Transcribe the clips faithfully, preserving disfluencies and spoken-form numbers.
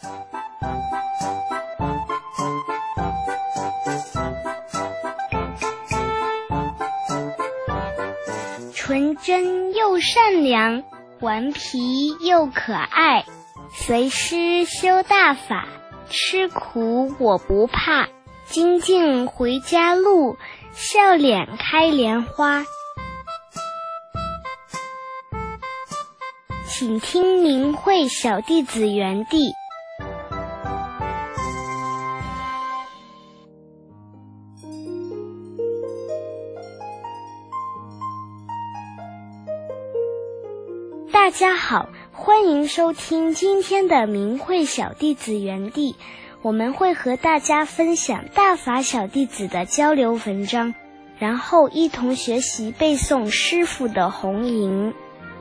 纯真又善良，顽皮又可爱，随师修大法，吃苦我不怕，精进回家路，笑脸开莲花。请听明慧小弟子园地。大家好，欢迎收听今天的明慧小弟子园地，我们会和大家分享大法小弟子的交流文章，然后一同学习背诵师父的红吟。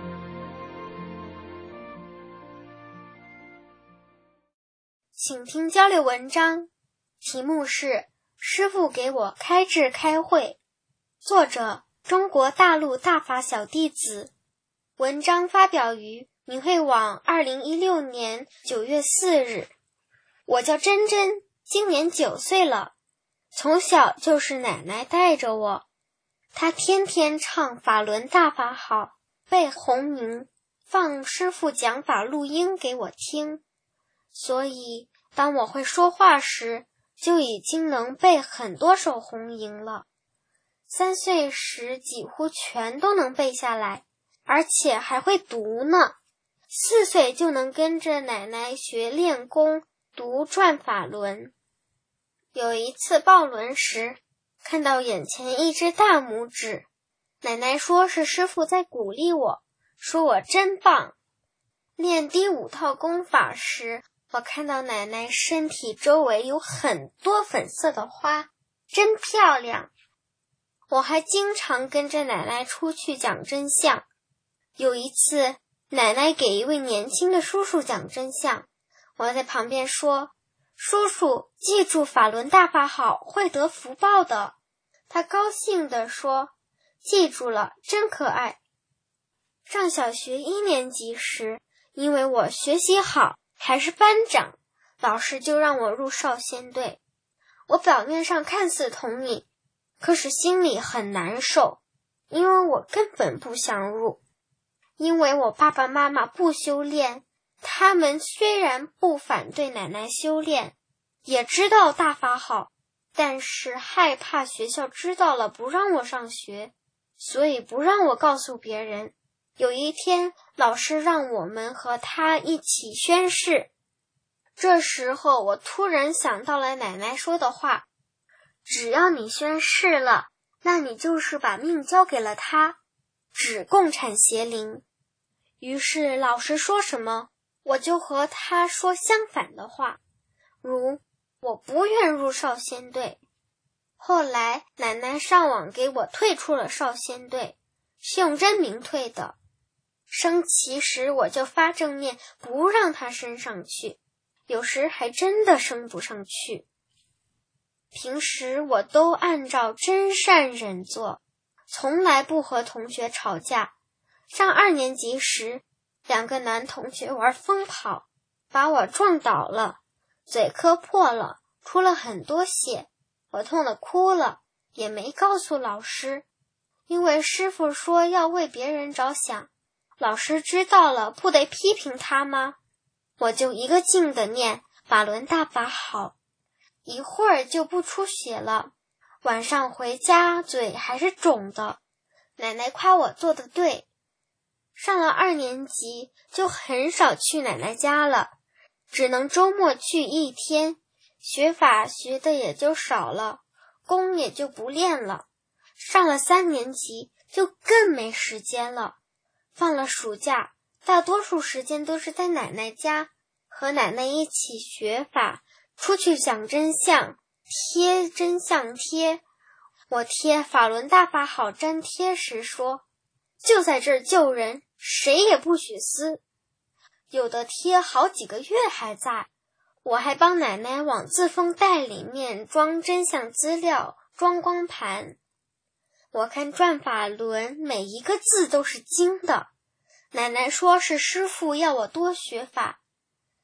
请听交流文章，题目是师父给我开智开慧，作者中国大陆大法小弟子，文章发表于明慧网二零一六年九月四日。我叫珍珍，今年九岁了，从小就是奶奶带着我，她天天唱法轮大法好，背红吟，放师父讲法录音给我听，所以当我会说话时，就已经能背很多首红吟了。三岁时几乎全都能背下来，而且还会读呢。四岁就能跟着奶奶学练功，读转法轮。有一次抱轮时，看到眼前一只大拇指，奶奶说是师父在鼓励我，说我真棒。练第五套功法时，我看到奶奶身体周围有很多粉色的花，真漂亮。我还经常跟着奶奶出去讲真相。有一次，奶奶给一位年轻的叔叔讲真相，我在旁边说，叔叔，记住法轮大法好，会得福报的。他高兴地说，记住了，真可爱。上小学一年级时，因为我学习好，还是班长，老师就让我入少先队。我表面上看似同意，可是心里很难受，因为我根本不想入。因为我爸爸妈妈不修炼，他们虽然不反对奶奶修炼，也知道大法好，但是害怕学校知道了不让我上学，所以不让我告诉别人。有一天，老师让我们和他一起宣誓。这时候我突然想到了奶奶说的话，只要你宣誓了，那你就是把命交给了他，指共产邪灵。于是老师说什么，我就和他说相反的话，如我不愿入少先队。后来奶奶上网给我退出了少先队，是用真名退的。升旗时我就发正念，不让他升上去，有时还真的升不上去。平时我都按照真善忍做，从来不和同学吵架。上二年级时，两个男同学玩疯跑，把我撞倒了，嘴磕破了，出了很多血，我痛得哭了，也没告诉老师，因为师父说要为别人着想，老师知道了不得批评他吗？我就一个劲的念法轮大法好，一会儿就不出血了，晚上回家嘴还是肿的。奶奶夸我做得对。上了二年级就很少去奶奶家了，只能周末去一天，学法学的也就少了，功也就不练了。上了三年级就更没时间了，放了暑假，大多数时间都是在奶奶家，和奶奶一起学法，出去讲真相，贴真相贴。我贴法轮大法好粘贴时说，就在这儿救人，谁也不许撕。有的贴好几个月还在。我还帮奶奶往自封袋里面装真相资料，装光盘。我看转法轮每一个字都是经的，奶奶说是师父要我多学法。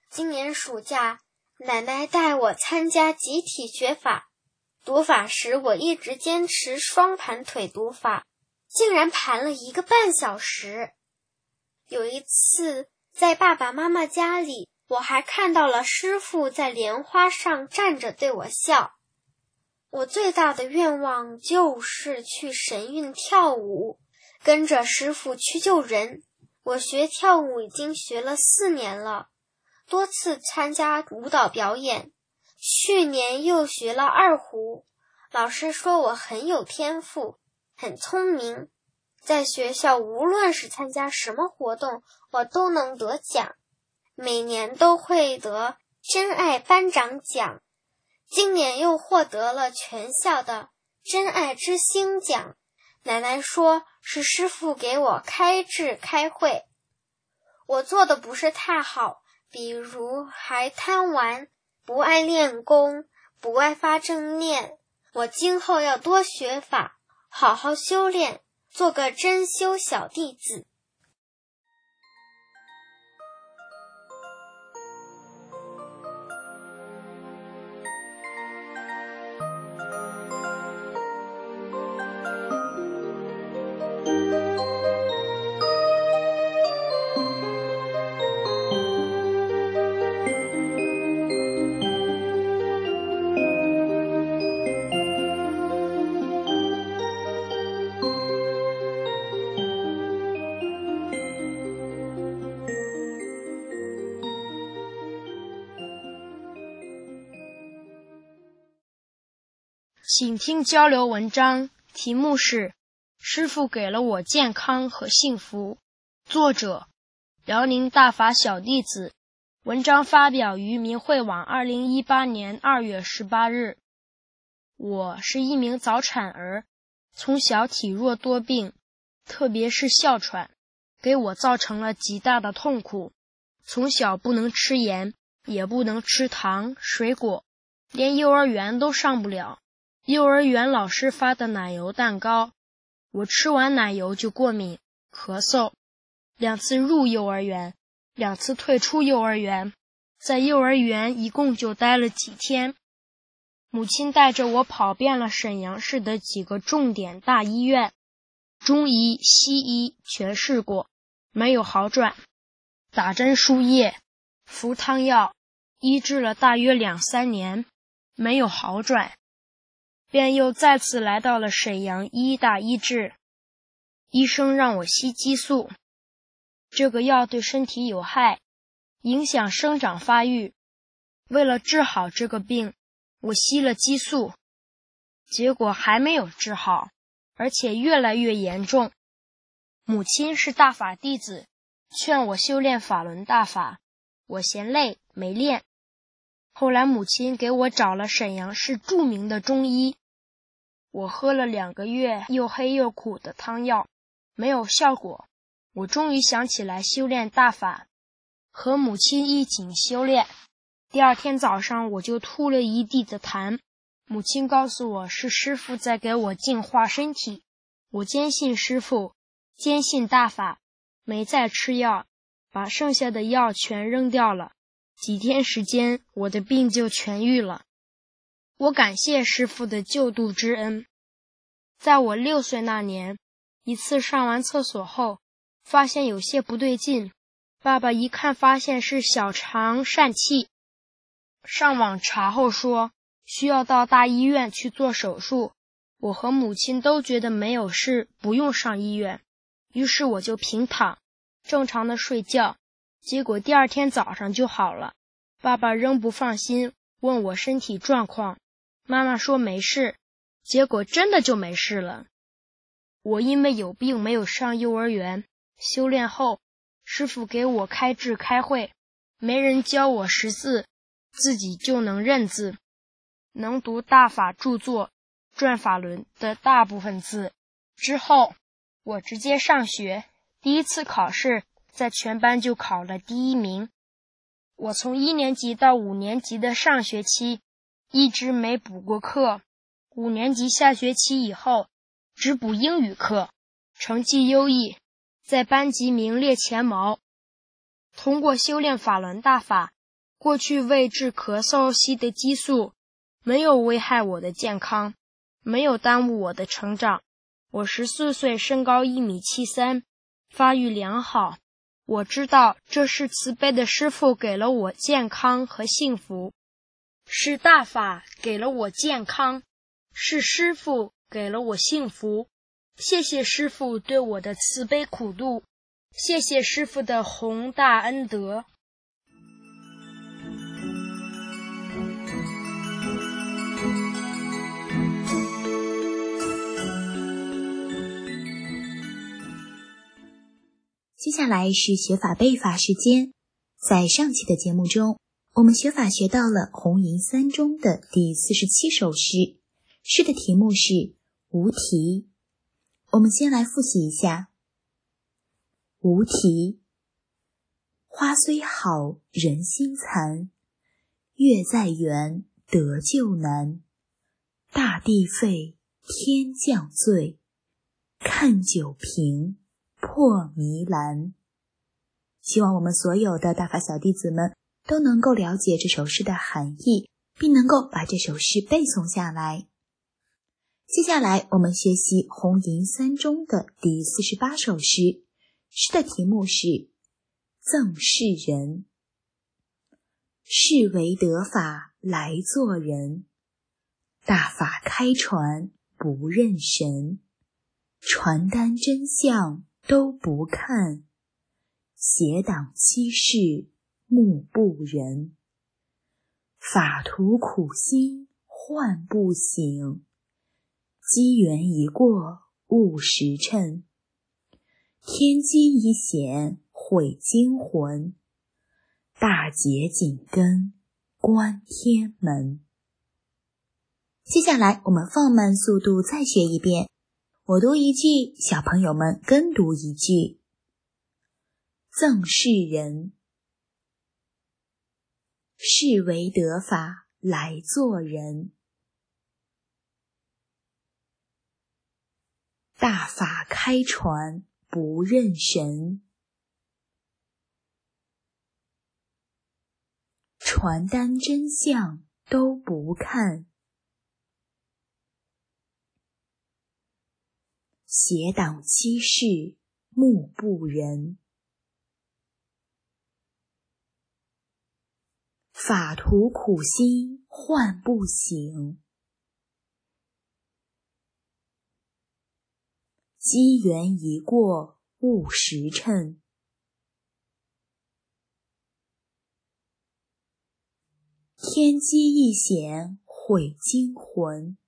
今年暑假，奶奶带我参加集体学法。读法时，我一直坚持双盘腿读法，竟然盘了一个半小时。有一次，在爸爸妈妈家里，我还看到了师父在莲花上站着对我笑。我最大的愿望就是去神韵跳舞，跟着师父去救人。我学跳舞已经学了四年了，多次参加舞蹈表演，去年又学了二胡。老师说我很有天赋，很聪明，在学校无论是参加什么活动，我都能得奖，每年都会得真爱班长奖。今年又获得了全校的真爱之星奖。奶奶说是师父给我开智开慧。我做的不是太好，比如还贪玩，不爱练功，不爱发正念。我今后要多学法，好好修炼，做个真修小弟子。 请听交流文章，题目是《师父给了我健康和幸福》，作者辽宁大法小弟子。文章发表于明慧网二零一八年二月十八日。我是一名早产儿，从小体弱多病，特别是哮喘，给我造成了极大的痛苦。从小不能吃盐，也不能吃糖、水果，连幼儿园都上不了。幼儿园老师发的奶油蛋糕，我吃完奶油就过敏、咳嗽。两次入幼儿园，两次退出幼儿园，在幼儿园一共就待了几天。母亲带着我跑遍了沈阳市的几个重点大医院，中医、西医全试过，没有好转。打针输液，服汤药，医治了大约两三年，没有好转。便又再次来到了沈阳医大医治，医生让我吸激素，这个药对身体有害，影响生长发育。为了治好这个病，我吸了激素，结果还没有治好，而且越来越严重。母亲是大法弟子，劝我修炼法轮大法，我嫌累没练。后来母亲给我找了沈阳市著名的中医，我喝了两个月又黑又苦的汤药，没有效果。我终于想起来修炼大法，和母亲一起修炼。第二天早上我就吐了一地的痰，母亲告诉我是师父在给我净化身体。我坚信师父，坚信大法，没再吃药，把剩下的药全扔掉了。几天时间，我的病就痊愈了。我感谢师父的救度之恩。在我六岁那年，一次上完厕所后，发现有些不对劲，爸爸一看发现是小肠疝气，上网查后说需要到大医院去做手术。我和母亲都觉得没有事，不用上医院，于是我就平躺，正常的睡觉。结果第二天早上就好了。爸爸仍不放心，问我身体状况，妈妈说没事，结果真的就没事了。我因为有病没有上幼儿园，修炼后，师父给我开智开慧，没人教我识字，自己就能认字，能读大法著作转法轮的大部分字。之后我直接上学，第一次考试在全班就考了第一名。我从一年级到五年级的上学期一直没补过课，五年级下学期以后只补英语课，成绩优异，在班级名列前茅。通过修炼法轮大法， 过去为治咳嗽吸的激素，没有危害我的健康，没有耽误我的成长。我十四岁，身高一米七三，发育良好。我知道这是慈悲的师父给了我健康和幸福，是大法给了我健康，是师父给了我幸福。谢谢师父对我的慈悲苦度，谢谢师父的宏大恩德。 接下来是学法背法时间。在上期的节目中，我们学法学到了红吟三中的第四十七首诗，诗的题目是无题。我们先来复习一下。无题，花虽好，人心残，月在圆，得救难。大地沸，天降罪，看酒瓶，破迷蓝。希望我们所有的大法小弟子们都能够了解这首诗的含义，并能够把这首诗背诵下来。接下来我们学习红吟三中的第四十八首诗，诗的题目是赠世人。是为得法来做人，大法开传不认神，传单真相都不看，邪党欺世目不仁。法图苦心唤不醒，机缘一过误时辰。天机一显毁精魂，大劫紧跟关天门。接下来我们放慢速度再学一遍，我读一句，小朋友们跟读一句。赠世人，是为得法来做人，大法开传不认神，传单真相都不看，邪党欺世目不仁。法图苦心唤不醒，机缘一过误时辰。天机一显毁精魂，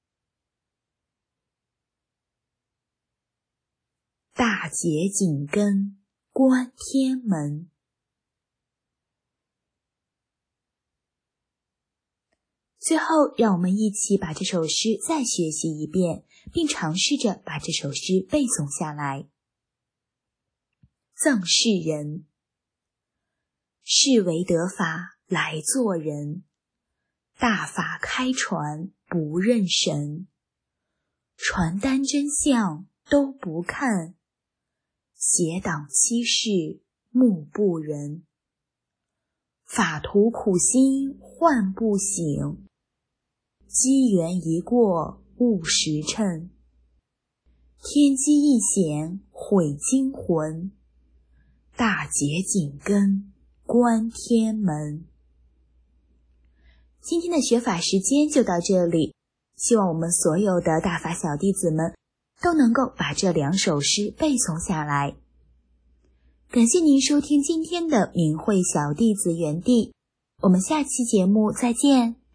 大劫紧跟关天门。最后，让我们一起把这首诗再学习一遍，并尝试着把这首诗背诵下来。赠世人，是为得法来做人，大法开传不认神，传单真相都不看，邪党欺世目不仁。法图苦心唤不醒，机缘一过误时辰。天机一显毁精魂，大劫紧跟关天门。今天的学法时间就到这里，希望我们所有的大法小弟子们都能够把这两首诗背诵下来。感谢您收听今天的明慧小弟子园地，我们下期节目再见。